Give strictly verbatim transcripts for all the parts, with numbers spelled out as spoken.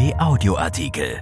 Audioartikel.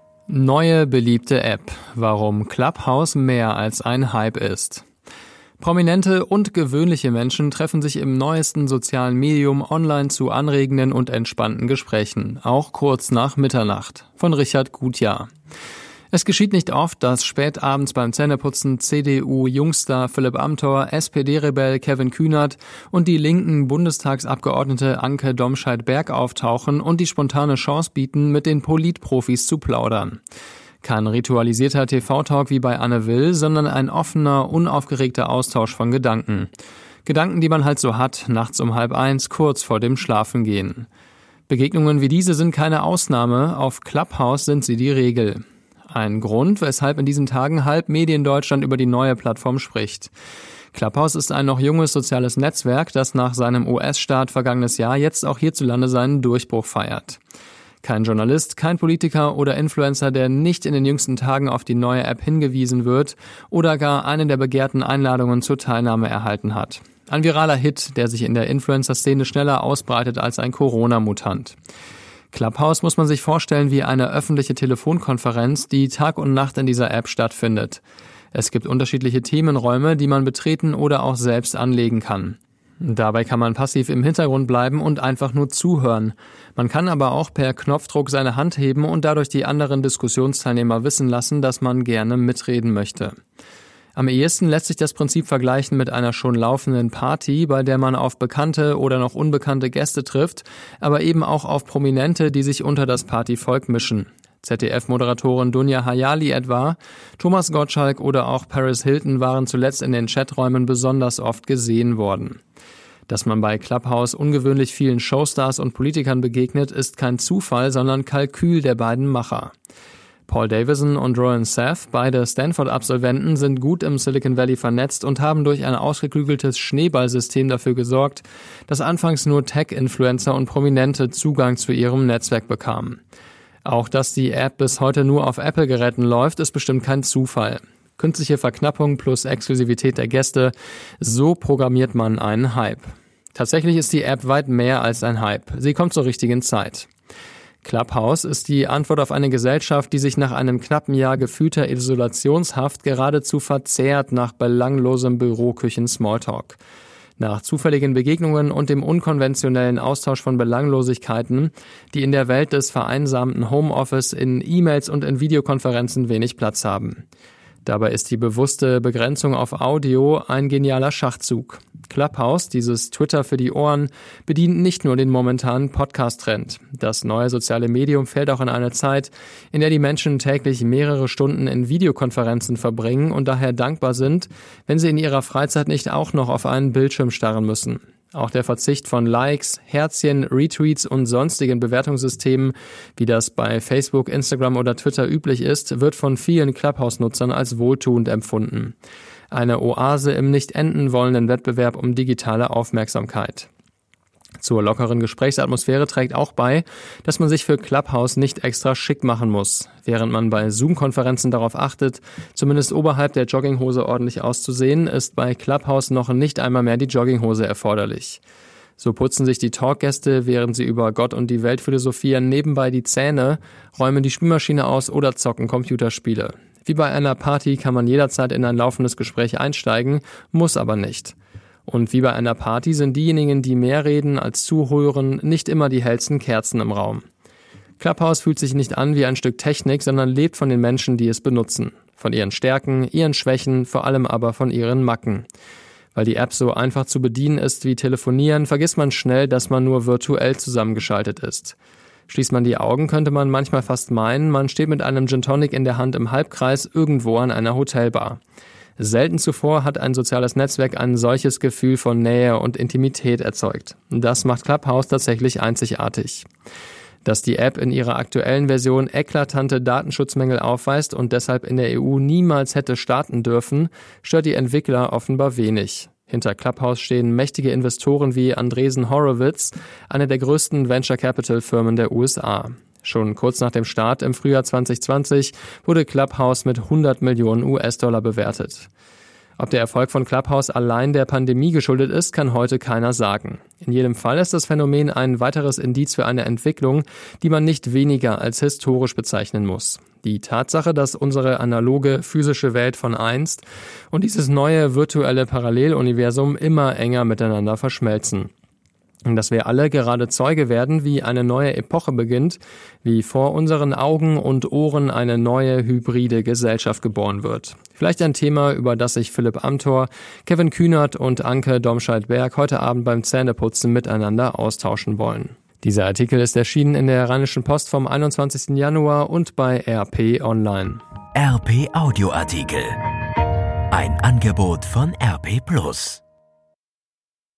Neue beliebte App. Warum Clubhouse mehr als ein Hype ist. Prominente und gewöhnliche Menschen treffen sich im neuesten sozialen Medium online zu anregenden und entspannten Gesprächen, auch kurz nach Mitternacht. Von Richard Gutjahr. Es geschieht nicht oft, dass spät abends beim Zähneputzen C D U-Jungstar Philipp Amthor, S P D-Rebell Kevin Kühnert und die linken Bundestagsabgeordnete Anke Domscheit-Berg auftauchen und die spontane Chance bieten, mit den Politprofis zu plaudern. Kein ritualisierter T V-Talk wie bei Anne Will, sondern ein offener, unaufgeregter Austausch von Gedanken. Gedanken, die man halt so hat, nachts um halb eins, kurz vor dem Schlafengehen. Begegnungen wie diese sind keine Ausnahme, auf Clubhouse sind sie die Regel. Ein Grund, weshalb in diesen Tagen halb Mediendeutschland über die neue Plattform spricht. Clubhouse ist ein noch junges soziales Netzwerk, das nach seinem U S-Start vergangenes Jahr jetzt auch hierzulande seinen Durchbruch feiert. Kein Journalist, kein Politiker oder Influencer, der nicht in den jüngsten Tagen auf die neue App hingewiesen wird oder gar eine der begehrten Einladungen zur Teilnahme erhalten hat. Ein viraler Hit, der sich in der Influencer-Szene schneller ausbreitet als ein Corona-Mutant. Clubhouse muss man sich vorstellen wie eine öffentliche Telefonkonferenz, die Tag und Nacht in dieser App stattfindet. Es gibt unterschiedliche Themenräume, die man betreten oder auch selbst anlegen kann. Dabei kann man passiv im Hintergrund bleiben und einfach nur zuhören. Man kann aber auch per Knopfdruck seine Hand heben und dadurch die anderen Diskussionsteilnehmer wissen lassen, dass man gerne mitreden möchte. Am ehesten lässt sich das Prinzip vergleichen mit einer schon laufenden Party, bei der man auf bekannte oder noch unbekannte Gäste trifft, aber eben auch auf Prominente, die sich unter das Partyvolk mischen. Z D F-Moderatorin Dunja Hayali etwa, Thomas Gottschalk oder auch Paris Hilton waren zuletzt in den Chaträumen besonders oft gesehen worden. Dass man bei Clubhouse ungewöhnlich vielen Showstars und Politikern begegnet, ist kein Zufall, sondern Kalkül der beiden Macher. Paul Davison und Rowan Seth, beide Stanford-Absolventen, sind gut im Silicon Valley vernetzt und haben durch ein ausgeklügeltes Schneeballsystem dafür gesorgt, dass anfangs nur Tech-Influencer und Prominente Zugang zu ihrem Netzwerk bekamen. Auch dass die App bis heute nur auf Apple-Geräten läuft, ist bestimmt kein Zufall. Künstliche Verknappung plus Exklusivität der Gäste, so programmiert man einen Hype. Tatsächlich ist die App weit mehr als ein Hype. Sie kommt zur richtigen Zeit. Clubhouse ist die Antwort auf eine Gesellschaft, die sich nach einem knappen Jahr gefühlter Isolationshaft geradezu verzehrt nach belanglosem Büroküchen-Smalltalk. Nach zufälligen Begegnungen und dem unkonventionellen Austausch von Belanglosigkeiten, die in der Welt des vereinsamten Homeoffice in E-Mails und in Videokonferenzen wenig Platz haben. Dabei ist die bewusste Begrenzung auf Audio ein genialer Schachzug. Clubhouse, dieses Twitter für die Ohren, bedient nicht nur den momentanen Podcast-Trend. Das neue soziale Medium fällt auch in eine Zeit, in der die Menschen täglich mehrere Stunden in Videokonferenzen verbringen und daher dankbar sind, wenn sie in ihrer Freizeit nicht auch noch auf einen Bildschirm starren müssen. Auch der Verzicht von Likes, Herzchen, Retweets und sonstigen Bewertungssystemen, wie das bei Facebook, Instagram oder Twitter üblich ist, wird von vielen Clubhouse-Nutzern als wohltuend empfunden. Eine Oase im nicht enden wollenden Wettbewerb um digitale Aufmerksamkeit. Zur lockeren Gesprächsatmosphäre trägt auch bei, dass man sich für Clubhouse nicht extra schick machen muss. Während man bei Zoom-Konferenzen darauf achtet, zumindest oberhalb der Jogginghose ordentlich auszusehen, ist bei Clubhouse noch nicht einmal mehr die Jogginghose erforderlich. So putzen sich die Talkgäste, während sie über Gott und die Welt philosophieren, nebenbei die Zähne, räumen die Spülmaschine aus oder zocken Computerspiele. Wie bei einer Party kann man jederzeit in ein laufendes Gespräch einsteigen, muss aber nicht. Und wie bei einer Party sind diejenigen, die mehr reden als zuhören, nicht immer die hellsten Kerzen im Raum. Clubhouse fühlt sich nicht an wie ein Stück Technik, sondern lebt von den Menschen, die es benutzen. Von ihren Stärken, ihren Schwächen, vor allem aber von ihren Macken. Weil die App so einfach zu bedienen ist wie Telefonieren, vergisst man schnell, dass man nur virtuell zusammengeschaltet ist. Schließt man die Augen, könnte man manchmal fast meinen, man steht mit einem Gin Tonic in der Hand im Halbkreis irgendwo an einer Hotelbar. Selten zuvor hat ein soziales Netzwerk ein solches Gefühl von Nähe und Intimität erzeugt. Das macht Clubhouse tatsächlich einzigartig. Dass die App in ihrer aktuellen Version eklatante Datenschutzmängel aufweist und deshalb in der E U niemals hätte starten dürfen, stört die Entwickler offenbar wenig. Hinter Clubhouse stehen mächtige Investoren wie Andreessen Horowitz, eine der größten Venture-Capital-Firmen der U S A. Schon kurz nach dem Start im Frühjahr zwanzig zwanzig wurde Clubhouse mit hundert Millionen U S-Dollar bewertet. Ob der Erfolg von Clubhouse allein der Pandemie geschuldet ist, kann heute keiner sagen. In jedem Fall ist das Phänomen ein weiteres Indiz für eine Entwicklung, die man nicht weniger als historisch bezeichnen muss. Die Tatsache, dass unsere analoge physische Welt von einst und dieses neue virtuelle Paralleluniversum immer enger miteinander verschmelzen. Und dass wir alle gerade Zeuge werden, wie eine neue Epoche beginnt, wie vor unseren Augen und Ohren eine neue hybride Gesellschaft geboren wird. Vielleicht ein Thema, über das sich Philipp Amthor, Kevin Kühnert und Anke Domscheit-Berg heute Abend beim Zähneputzen miteinander austauschen wollen. Dieser Artikel ist erschienen in der Rheinischen Post vom einundzwanzigsten Januar und bei R P Online. R P Audioartikel. Ein Angebot von R P Plus.